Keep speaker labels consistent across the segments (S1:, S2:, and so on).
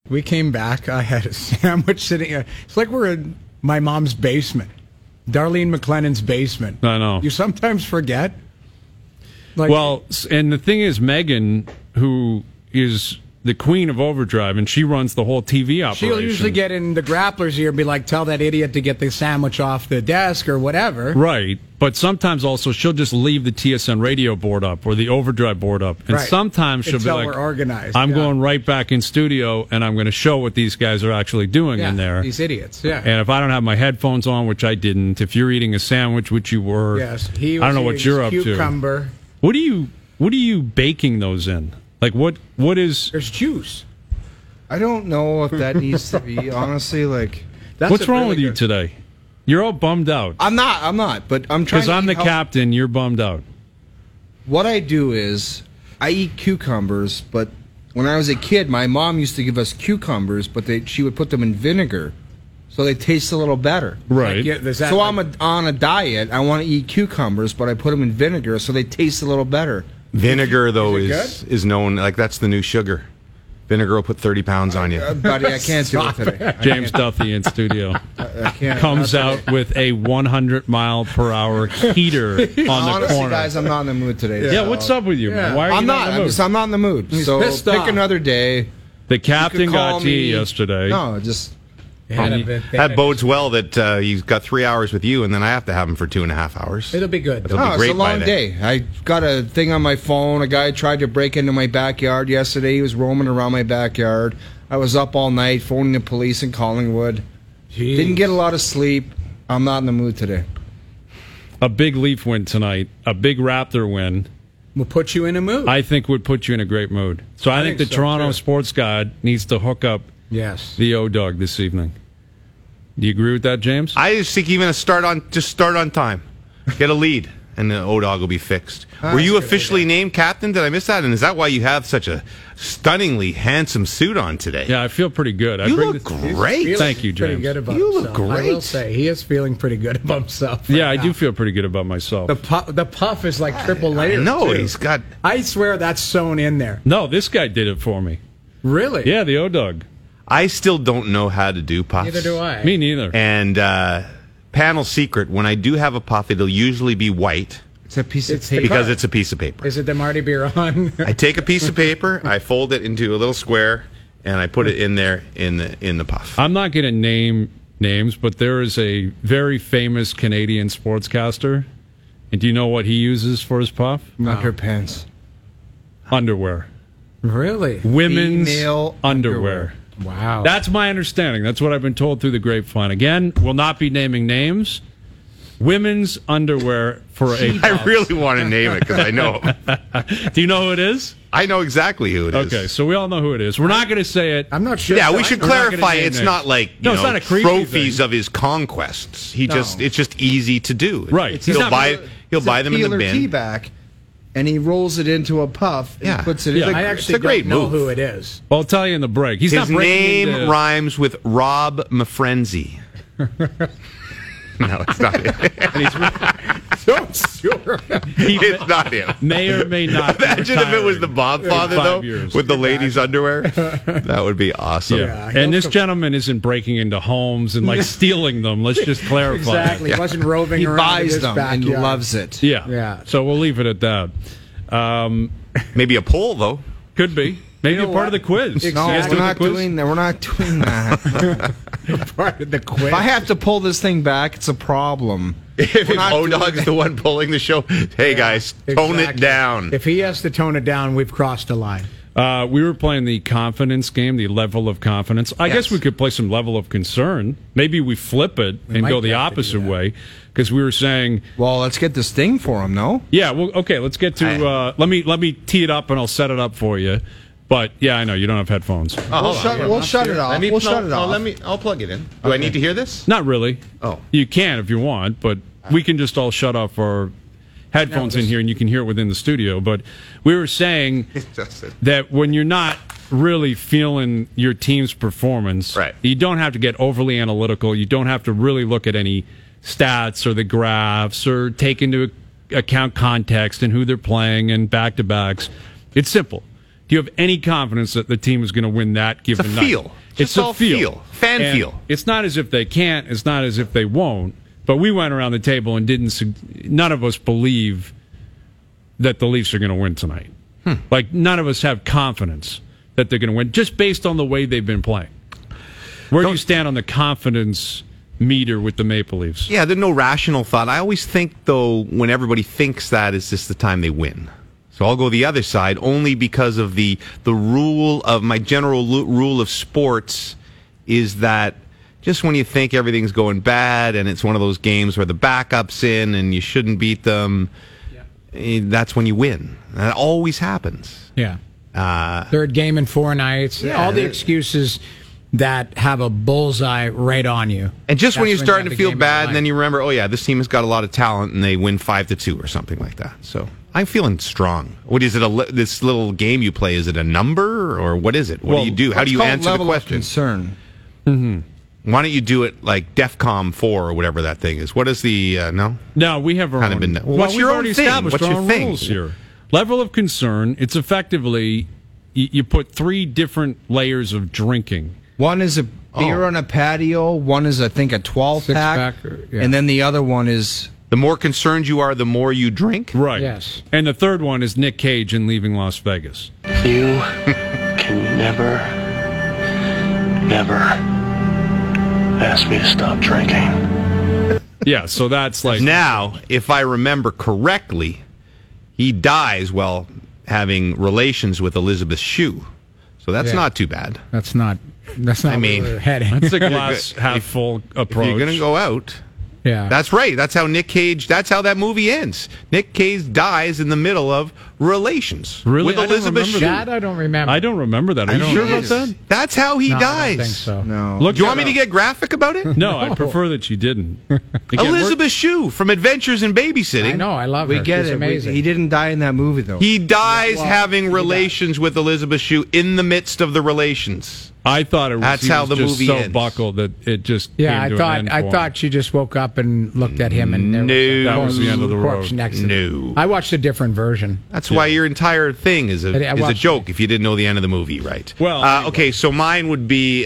S1: We came back. I had a sandwich sitting. It's like we're in my mom's basement, Darlene McLennan's basement.
S2: I know.
S1: You sometimes forget.
S2: Well, and the thing is, Megan, who is the queen of Overdrive, and she runs the whole TV operation.
S1: She'll usually get in the grappler's ear and be like, tell that idiot to get the sandwich off the desk or whatever.
S2: Right. But sometimes also she'll just leave the TSN radio board up or the Overdrive board up. And sometimes she'll be like,
S1: we're organized.
S2: I'm going right back in studio and I'm going to show what these guys are actually doing in there.
S1: These idiots, yeah.
S2: And if I don't have my headphones on, which I didn't, if you're eating a sandwich, which you were,
S1: yes, he was
S2: I don't know what you're up
S1: cucumber.
S2: to. What are you baking those in? Like what is?
S1: There's juice.
S3: I don't know if that needs to be, honestly, like...
S2: What's wrong with you today? You're all bummed out.
S3: I'm not, but I'm trying to...
S2: Because I'm the captain, you're bummed out.
S3: What I do is, I eat cucumbers, but when I was a kid, my mom used to give us cucumbers, but she would put them in vinegar, so they taste a little better.
S2: Right.
S3: So I'm on a diet, I want to eat cucumbers, but I put them in vinegar, so they taste a little better.
S4: Vinegar, though, is known, like, that's the new sugar. Vinegar will put 30 pounds on you.
S3: Buddy, I can't do it today.
S2: James Duffy in studio.
S3: I can't.
S2: Comes out with a 100-mile-per-hour heater on the
S3: Honestly,
S2: corner.
S3: guys, I'm not in the mood today.
S2: Yeah, what's up with you, man? Why are you not in the mood?
S3: I'm not in the mood.
S1: He's
S3: so
S1: pissed
S3: pick
S1: off.
S3: another day.
S2: The captain
S3: You could call
S2: got to you
S3: me.
S2: yesterday.
S3: No, just...
S4: That bodes well that he's got 3 hours with you, and then I have to have him for 2.5 hours.
S1: It'll be good.
S4: It'll be
S3: No,
S4: great
S3: it's a long
S4: by then.
S3: day. I got a thing on my phone. A guy tried to break into my backyard yesterday. He was roaming around my backyard. I was up all night phoning the police in Collingwood.
S1: Jeez.
S3: Didn't get a lot of sleep. I'm not in the mood today.
S2: A big Leaf win tonight. A big Raptor win.
S1: We'll put you in a mood.
S2: I think would put you in a great mood. So I think the
S1: so,
S2: Toronto
S1: too.
S2: Sports God needs to hook up the O-Dog this evening. Do you agree with that, James?
S4: I just think even start on time. Get a lead, and the O-Dog will be fixed. Were you officially named captain? Did I miss that? And is that why you have such a stunningly handsome suit on today?
S2: Yeah, I feel pretty good.
S4: You look great.
S2: Thank you,
S1: Pretty
S2: James.
S1: good about
S4: You
S1: himself.
S4: look
S1: I
S4: great.
S1: will say he is feeling pretty good about himself.
S2: Yeah,
S1: right
S2: I do
S1: now.
S2: feel pretty good about myself.
S1: The puff is like triple layer.
S4: No,
S1: too.
S4: he's got...
S1: I swear that's sewn in there.
S2: No, this guy did it for me.
S1: Really?
S2: Yeah, the O-Dog.
S4: I still don't know how to do puffs.
S1: Neither do I.
S2: Me neither.
S4: And panel secret, when I do have a puff, it'll usually be white.
S3: It's a piece of
S1: It's the
S3: paper.
S4: Because it's a piece of paper.
S1: Is it the Marty Biron?
S4: I take a piece of paper, I fold it into a little square, and I put it in there in the puff.
S2: I'm not going to name names, but there is a very famous Canadian sportscaster. And do you know what he uses for his puff?
S3: Underpants.
S2: Underwear.
S1: Really?
S2: Women's
S3: Female
S2: underwear.
S1: Wow.
S2: That's my understanding. That's what I've been told through the grapevine. Again, we'll not be naming names. Women's underwear for a
S4: I really want to name it because I know him.
S2: Do you know who it is?
S4: I know exactly who it is.
S2: Okay, so we all know who it is. We're not going to say it.
S1: I'm not sure.
S4: Yeah, we should
S2: We're not gonna
S4: clarify.
S2: name
S4: It's
S2: names.
S4: not like
S2: No, it's not a creepy
S4: trophies
S2: thing.
S4: of his conquests. It's just easy to do.
S2: Right. He's
S4: He'll
S2: not-
S4: buy them in the
S3: Peeler tea
S4: bin.
S3: back, and he rolls it into a puff and
S4: Yeah.
S3: puts it
S2: Yeah.
S3: in.
S1: I
S4: It's
S1: actually
S4: a great
S1: don't know
S4: move.
S1: who it is.
S2: I'll tell you in the break. He's
S4: His
S2: not breaking
S4: name
S2: into-
S4: rhymes with Rob Mafrenzy. No, it's not him.
S1: So sure.
S4: It's not him.
S2: May or may not. be
S4: Imagine if it was the
S2: retiring
S4: Bobfather,
S2: in 5
S4: though,
S2: years.
S4: with the ladies' underwear. That would be awesome.
S2: Yeah.
S1: he'll
S2: And this
S1: come-
S2: gentleman isn't breaking into homes and like stealing them. Let's just clarify.
S1: Exactly. He wasn't roving
S3: He
S1: around in
S3: buys
S1: his
S3: them and
S1: backyard.
S3: loves it.
S2: Yeah.
S1: Yeah.
S2: So we'll leave it at that.
S4: Maybe a poll, though.
S2: Could be. Maybe
S1: You know
S2: a part of
S1: what?
S2: the quiz.
S3: No,
S2: You guys
S3: we're
S2: do the
S3: not
S2: quiz?
S3: doing that. We're not doing that.
S1: Part of the quiz.
S3: If I have to pull this thing back, it's a problem.
S4: If
S3: We're not
S4: O-Dog's
S3: doing
S4: the one pulling the show, hey, guys, tone it
S1: Exactly.
S4: down.
S1: If he has to tone it down, we've crossed a line.
S2: We were playing the confidence game, the level of confidence. I guess we could play some level of concern. Maybe we flip it and
S1: might
S2: go the
S1: have to do
S2: opposite
S1: that.
S2: way. Because we were saying,
S3: Well, let's get this thing for him, no?
S2: yeah, well, okay, let's get to. Let me tee it up and I'll set it up for you. But yeah, I know you don't have headphones.
S3: We'll shut it off. We'll shut it off.
S4: I'll plug it in. Do I need to hear this?
S2: Not really.
S4: Oh.
S2: You can if you want, but we can just all shut off our headphones in here and you can hear it within the studio. But we were saying that when you're not really feeling your team's performance,
S4: Right.
S2: you don't have to get overly analytical. You don't have to really look at any stats or the graphs or take into account context and who they're playing and back-to-backs. It's simple. Do you have any confidence that the team is going to win that given
S4: It's a
S2: night?
S4: feel.
S2: It's
S4: all
S2: a feel.
S4: Fan
S2: And
S4: feel.
S2: It's not as if they can't. It's not as if they won't. But we went around the table and none of us believe that the Leafs are going to win tonight. Like, none of us have confidence that they're going to win, just based on the way they've been playing. Where do you stand on the confidence meter with the Maple Leafs?
S4: Yeah, there's no rational thought. I always think, though, when everybody thinks that, is this the time they win. So I'll go the other side, only because of the rule of my general rule of sports is that just when you think everything's going bad and it's one of those games where the backup's in and you shouldn't beat them, that's when you win. That always happens.
S1: Yeah. Third game in 4 nights.
S4: Yeah.
S1: All the excuses that have a bullseye right on you.
S4: And just when
S1: That's
S4: you're starting
S1: you
S4: to
S1: have the
S4: feel
S1: game of
S4: bad,
S1: your
S4: and then
S1: life.
S4: you remember, oh yeah, this team has got a lot of talent, and they win 5-2 or something like that. So I'm feeling strong. What is it? This little game you play? Is it a number or what is it? What do you do? How do you answer the
S3: level of
S4: question?
S3: concern.
S4: Why don't you do it like DEFCON 4 or whatever that thing is? What is the no?
S2: No, we have our
S4: Kind of
S2: own.
S4: been- what's
S2: we've
S4: your own
S2: already
S4: thing?
S2: established
S4: What's
S2: our
S4: your
S2: own
S4: thing?
S2: rules here. Level of concern. It's effectively you put 3 different layers of drinking.
S3: One is a beer on a patio. One is, I think, a 12-pack.
S1: Six-pack, yeah.
S3: And then the other one is...
S4: The more concerned you are, the more you drink.
S2: Right.
S1: Yes.
S2: And the third one is Nick Cage in Leaving Las Vegas.
S5: You can never ask me to stop drinking.
S2: Yeah, so that's like
S4: Now, if I remember correctly, he dies while having relations with Elizabeth Shue. So that's
S1: Yeah.
S4: not too bad.
S1: That's not
S4: I mean,
S1: where we're heading.
S2: that's a glass half full
S4: If
S2: approach.
S4: you're going to go out,
S1: Yeah.
S4: that's right. That's how that's how that movie ends. Nick Cage dies in the middle of relations
S2: Really?
S4: with
S2: I don't
S4: Elizabeth
S2: remember
S4: Shue.
S1: that I don't remember.
S2: I don't remember that. Are you
S1: don't
S2: sure about
S1: either.
S2: that?
S4: That's how he
S1: No,
S4: dies.
S1: I don't think so.
S3: No.
S2: Look
S4: Do you
S2: that
S4: want me to
S2: up.
S4: get graphic about it?
S2: No, I prefer that you didn't. Again,
S4: Elizabeth Shue from Adventures in Babysitting.
S1: I know. I love
S3: We
S1: her.
S3: get
S1: She's
S3: it.
S1: amazing.
S3: He didn't die in that movie, though.
S4: He dies
S1: well,
S4: having
S1: he
S4: relations with Elizabeth Shue in the midst of the relations.
S2: I thought it was.
S4: That's
S2: he
S4: how
S2: was
S4: the
S2: just
S4: movie
S2: so
S4: ends.
S2: buckled that it just.
S1: Yeah,
S2: came
S1: I
S2: to
S1: thought
S2: an end
S1: I
S2: for him.
S1: thought she just woke up and looked at him and there
S4: No.
S1: was
S4: That
S2: was the end of the
S1: corpse
S2: road.
S1: next to
S4: No.
S1: I watched a different version.
S4: That's why your entire thing is
S1: I
S4: a
S1: watched
S4: joke if you didn't know the end of the movie, right?
S2: Well, anyway.
S4: okay, so mine would be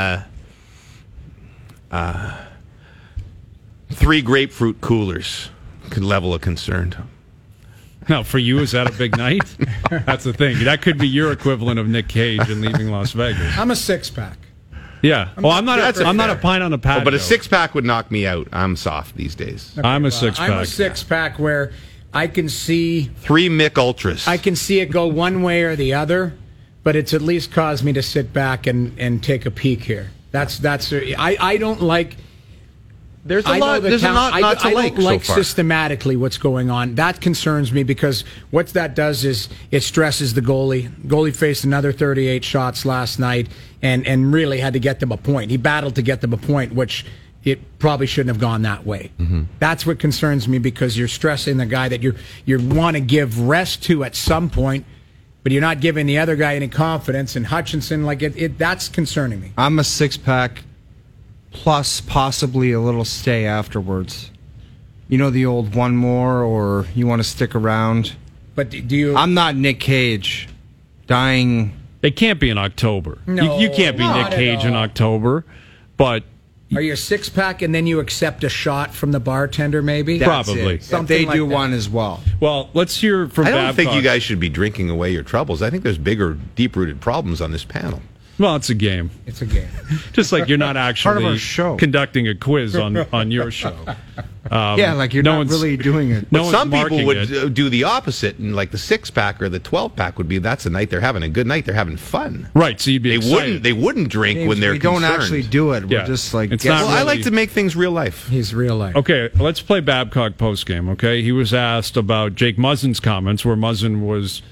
S4: 3 grapefruit coolers. Good level of concern.
S2: Now, for you, is that a big night? That's the thing. That could be your equivalent of Nick Cage in Leaving Las Vegas.
S1: I'm a 6-pack.
S2: Yeah. Well, I'm not.
S4: That's
S2: I'm not a
S4: fair.
S2: pint on the patio.
S4: But a 6-pack would knock me out. I'm soft these days.
S2: I'm a 6-pack.
S1: I'm a 6-pack where I can see
S4: 3 Mick Ultras.
S1: I can see it go one way or the other, but it's at least caused me to sit back and take a peek here. That's I don't like.
S4: There's a
S1: I know
S4: lot.
S1: the
S4: There's
S1: town-
S4: a lot to
S1: I
S4: like
S1: don't like
S4: so far.
S1: systematically what's going on. That concerns me because what that does is it stresses the goalie. Goalie faced another 38 shots last night and really had to get them a point. He battled to get them a point, which it probably shouldn't have gone that way.
S4: Mm-hmm.
S1: That's what concerns me because you're stressing the guy that you want to give rest to at some point, but you're not giving the other guy any confidence. And Hutchinson, that's concerning me.
S3: I'm a 6-pack plus possibly a little stay afterwards. You know the old one more or you want to stick around?
S1: But do you?
S3: I'm not Nick Cage dying.
S2: It can't be in October.
S1: No,
S2: you can't be
S1: not
S2: Nick
S1: at
S2: Cage in
S1: all.
S2: October, but
S1: Are you a 6-pack and then you accept a shot from the bartender? Maybe
S3: That's
S2: Probably.
S3: it.
S1: Something
S3: They
S1: like
S3: do
S1: that.
S3: one as well.
S2: well, let's hear from.
S4: I don't think
S2: Babcock.
S4: you guys should be drinking away your troubles. I think there's bigger, deep-rooted problems on this panel.
S2: Well, it's a game.
S1: It's a game.
S2: Just like you're not actually
S3: our show.
S2: conducting a quiz on your show.
S3: Yeah, like you're
S2: no
S3: not
S2: one's-
S3: really doing it.
S2: No
S4: But
S2: one's
S4: some people
S2: marking
S4: would
S2: it.
S4: do the opposite, and like the 6-pack or the 12-pack would be that's a night they're having a good night. They're having fun.
S2: Right, so you'd be
S4: They
S2: excited.
S4: wouldn't drink when they're
S3: we don't
S4: concerned.
S3: actually do it. We're
S2: Yeah.
S3: just like
S2: It's
S3: guess-
S2: not
S4: Well, I
S2: really-
S4: like to make things real life.
S1: He's real life.
S2: Okay, let's play Babcock postgame, okay? He was asked about Jake Muzzin's comments, where Muzzin was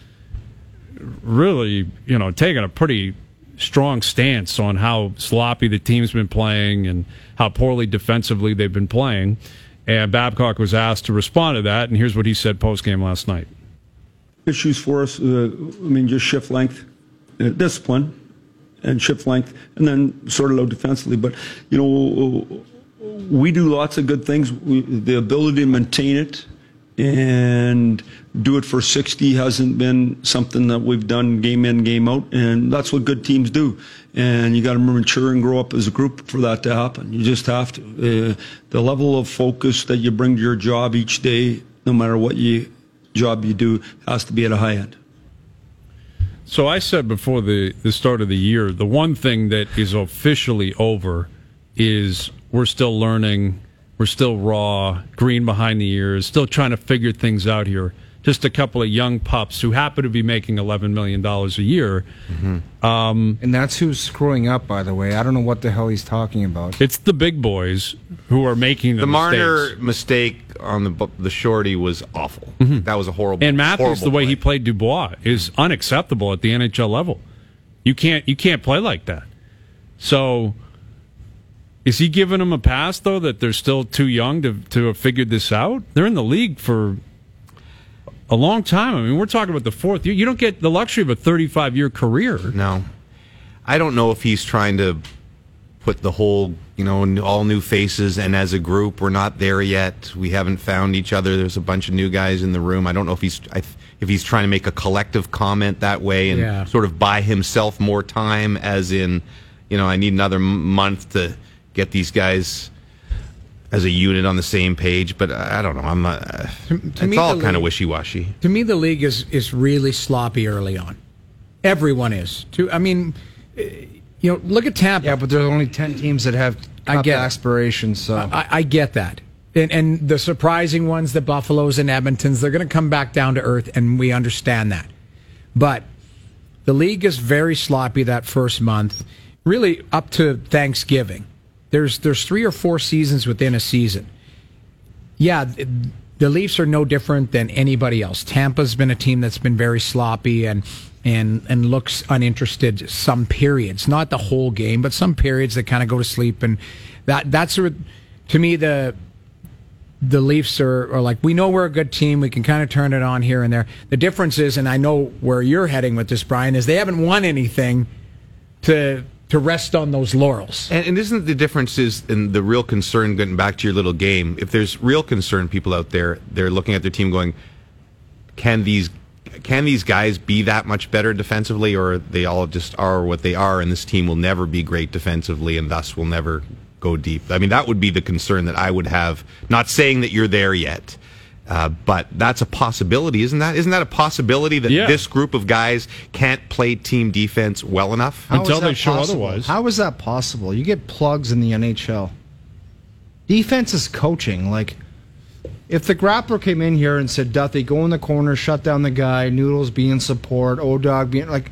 S2: really, taking a pretty strong stance on how sloppy the team's been playing and how poorly defensively they've been playing. And Babcock was asked to respond to that, and here's what he said postgame last night.
S6: Issues for us, just shift length, discipline, and shift length, and then sort of low defensively. But, we do lots of good things. The ability to maintain it and do it for 60 hasn't been something that we've done game in, game out, and that's what good teams do. And you got to mature and grow up as a group for that to happen. You just have to. The level of focus that you bring to your job each day, no matter what job you do, has to be at a high end.
S2: So I said before the start of the year, the one thing that is officially over is we're still learning, we're still raw, green behind the ears, still trying to figure things out here. Just a couple of young pups who happen to be making $11 million a year.
S3: Mm-hmm. And that's who's screwing up, by the way. I don't know what the hell he's talking about.
S2: It's the big boys who are making the
S4: Marner mistake on the shorty was awful. Mm-hmm. That was a horrible.
S2: And Matthews, the way
S4: play.
S2: he played Dubois is unacceptable at the NHL level. You can't play like that. So, is he giving them a pass though that they're still too young to have figured this out? They're in the league for a long time. I mean, we're talking about the fourth year. You don't get the luxury of a 35-year career.
S4: No, I don't know if he's trying to put the whole, all new faces, and as a group, we're not there yet. We haven't found each other. There's a bunch of new guys in the room. I don't know if he's trying to make a collective comment that way and sort of buy himself more time, as in, I need another month to get these guys as a unit on the same page. But I don't know. I'm not. It's all kind of wishy-washy.
S1: To me, the league is really sloppy early on. Everyone is. Look at Tampa.
S3: Yeah, but there's only 10 teams that have cup aspirations. So
S1: I get that. And the surprising ones, the Buffaloes and Edmontons, they're going to come back down to earth, and we understand that. But the league is very sloppy that first month, really up to Thanksgiving. There's 3 or 4 seasons within a season. Yeah, the Leafs are no different than anybody else. Tampa's been a team that's been very sloppy and looks uninterested some periods, not the whole game, but some periods that kind of go to sleep. And that's to me the Leafs are like, we know we're a good team. We can kind of turn it on here and there. The difference is, and I know where you're heading with this, Brian, is they haven't won anything to rest on those laurels.
S4: And isn't the difference is in the real concern, getting back to your little game, if there's real concern, people out there, they're looking at their team going, can these guys be that much better defensively, or they all just are what they are, and this team will never be great defensively and thus will never go deep? I mean, that would be the concern that I would have. Not saying that you're there yet, but that's a possibility, isn't that? Isn't that a possibility that this group of guys can't play team defense well enough?
S2: Until they show otherwise.
S3: How is that possible? You get plugs in the NHL. Defense is coaching. Like, if the grappler came in here and said, Duthie, go in the corner, shut down the guy, Noodles be in support, O-Dog be in, like,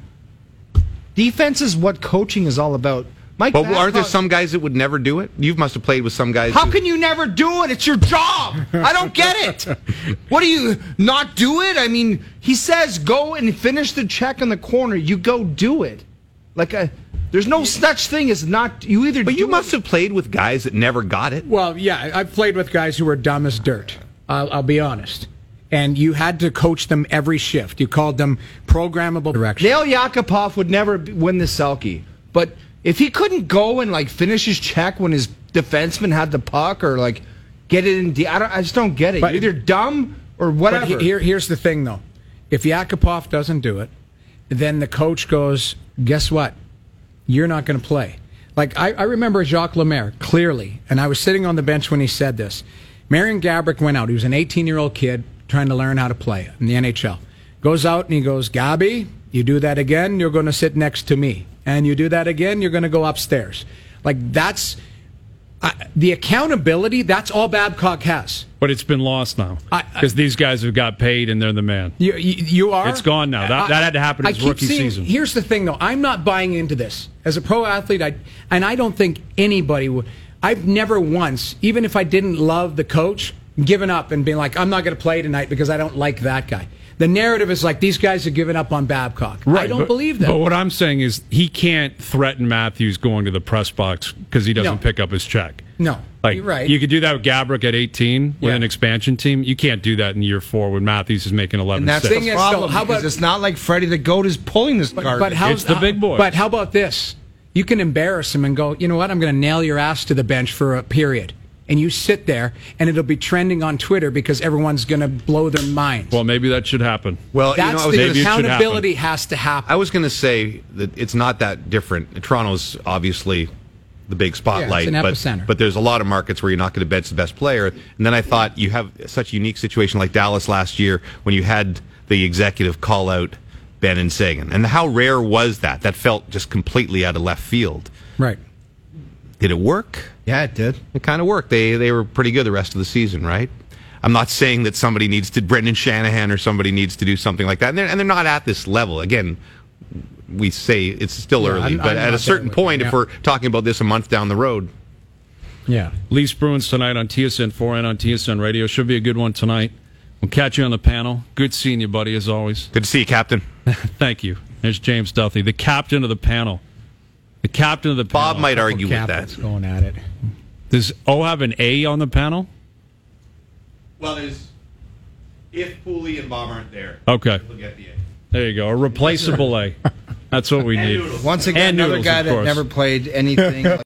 S3: defense is what coaching is all about.
S4: But aren't there some guys that would never do it? You must have played with some guys.
S3: How can you never do it? It's your job. I don't get it. What do you not do it? I mean, he says go and finish the check in the corner. You go do it. There's no such thing as not. You either.
S4: But you must have played with guys that never got it.
S1: Well, yeah, I've played with guys who were dumb as dirt. I'll be honest. And you had to coach them every shift. You called them programmable direction.
S3: Dale Yakupov would never win the Selke, but if he couldn't go and finish his check when his defenseman had the puck, or get it in, I just don't get it. But, you're either dumb or whatever.
S1: But here's the thing, though: if Yakupov doesn't do it, then the coach goes, "Guess what? You're not going to play." I remember Jacques Lemaire clearly, and I was sitting on the bench when he said this. Marian Gaborik went out. He was an 18-year-old kid trying to learn how to play in the NHL. Goes out and he goes, "Gabby, you do that again, you're going to sit next to me. And you do that again, you're going to go upstairs." That's the accountability. That's all Babcock has.
S2: But it's been lost now because these guys have got paid and they're the man.
S1: You are.
S2: It's gone now. That had to happen his rookie season.
S1: Here's the thing, though. I'm not buying into this as a pro athlete. I don't think anybody would. I've never once, even if I didn't love the coach, given up and been like, I'm not going to play tonight because I don't like that guy. The narrative is these guys are giving up on Babcock.
S2: Right,
S1: I don't believe that.
S2: But what I'm saying is he can't threaten Matthews going to the press box because he doesn't pick up his check.
S1: No, you're right.
S2: You could do that with Gaborik at 18 with an expansion team. You can't do that in year 4 when Matthews is making 11.
S3: And that's the problem. How about it's not like Freddie the Goat is pulling this card.
S1: But
S2: it's the big boy.
S1: But how about this? You can embarrass him and go, you know what? I'm going to nail your ass to the bench for a period. and you sit there, and it'll be trending on Twitter because everyone's going to blow their mind.
S2: Well, maybe that should happen.
S4: Well,
S1: That's
S4: I was
S1: the
S4: gonna-
S1: accountability has to happen.
S4: I was going to say that it's not that different. Toronto's obviously the big spotlight,
S1: Yeah, it's an epicenter.
S4: but there's a lot of markets where you're not going to bench the best player. And then I thought you have such a unique situation like Dallas last year when you had the executive call out Ben and Sagan. And how rare was that? That felt just completely out of left field.
S1: Right.
S4: Did it work?
S3: Yeah, it did.
S4: It kind of worked. They were pretty good the rest of the season, right? I'm not saying that somebody needs to, Brendan Shanahan or somebody needs to do something like that. And they're not at this level. Again, we say it's still early,
S1: I'm
S4: but
S1: not
S4: at a certain
S1: there with
S4: point,
S1: you,
S4: if
S1: yeah.
S4: we're talking about this a month down the road,
S1: Yeah.
S2: Leafs Bruins tonight on TSN 4 and on TSN Radio. Should be a good one tonight. We'll catch you on the panel. Good seeing you, buddy, as always.
S4: good to see you, Captain.
S2: Thank you. There's James Duthie, the captain of the panel. The captain of the panel.
S4: Bob might argue with
S1: Captain's
S4: that.
S1: going at it.
S2: Does O have an A on the panel?
S4: Well, there's if Pooley and Bob aren't there,
S2: Okay.
S4: we'll get the A.
S2: There you go. A replaceable A. That's what we need.
S3: Once again,
S2: And
S3: another
S2: Noodles,
S3: guy
S2: of
S3: that
S2: course.
S3: never played anything.